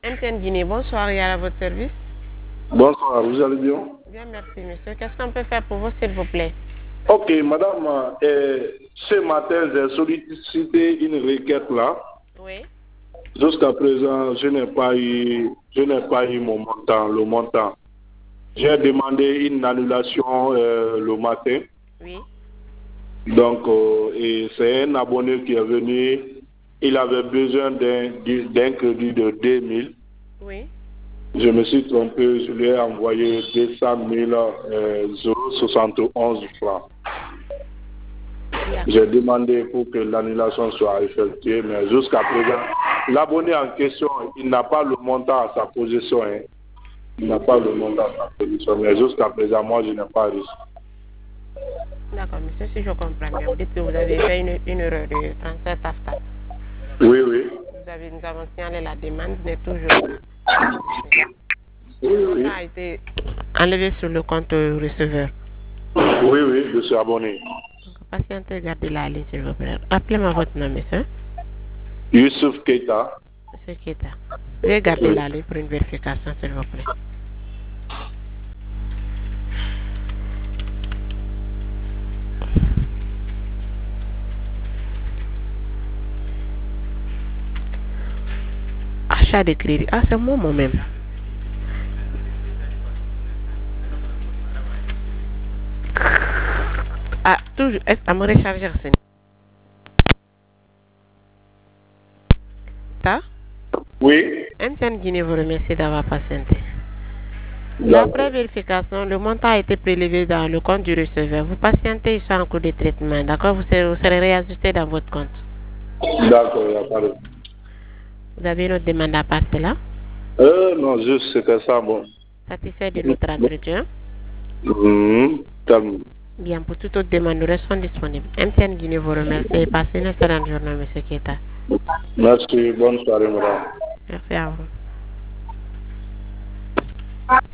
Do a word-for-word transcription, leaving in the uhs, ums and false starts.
M T N Guinée, bonsoir, il y a à votre service. Bonsoir, vous allez bien? Bien, merci, monsieur. Qu'est-ce qu'on peut faire pour vous, s'il vous plaît? Ok, madame, euh, ce matin, j'ai sollicité une requête là. Oui. Jusqu'à présent, je n'ai pas eu, je n'ai pas eu mon montant, le montant. J'ai demandé une annulation euh, le matin. Oui. Donc, euh, et c'est un abonné qui est venu. Il avait besoin d'un d'un crédit de deux mille. Oui. Je me suis trompé, je lui ai envoyé deux cent mille euh, zéro soixante et onze francs. J'ai demandé pour que l'annulation soit effectuée, mais jusqu'à présent, l'abonné en question, il n'a pas le montant à sa position. Hein. Il n'a pas le montant à sa position, mais jusqu'à présent, moi, je n'ai pas reçu. D'accord, monsieur, si je comprends bien, vous dites que vous avez fait une, une erreur de transfert TAFTA. Oui, oui. Vous avez, nous avons signalé la demande, n'est toujours pas. Le montant a été enlevé sur le compte receveur. Oui, oui, je suis abonné. Donc, patientez, gardez la ligne, s'il vous plaît. Appelez-moi votre nom, monsieur. Youssouf Keita. Monsieur Keita. Veuillez garder oui. la ligne pour une vérification, s'il vous plaît. Achat de crédit. Ah, c'est moi moi-même. Ah, toujours. Est-ce à me recharger, c'est ça? Oui. M T N Guinée vous remercie d'avoir patienté. D'après vérification, le montant a été prélevé dans le compte du receveur. Vous patientez, il sera en cours de traitement. D'accord? Vous serez, vous serez réajusté dans votre compte. D'accord, il n'y a pas de... Vous avez une autre demande à part cela? Euh, non, juste c'était ça, bon. Satisfait de notre entretien? Mmh, Bien, pour toute autre demande, nous restons disponibles. M T N Guinée vous remercie et passez une excellente journée, M. Keita. Merci, bonne soirée, madame. Merci à vous.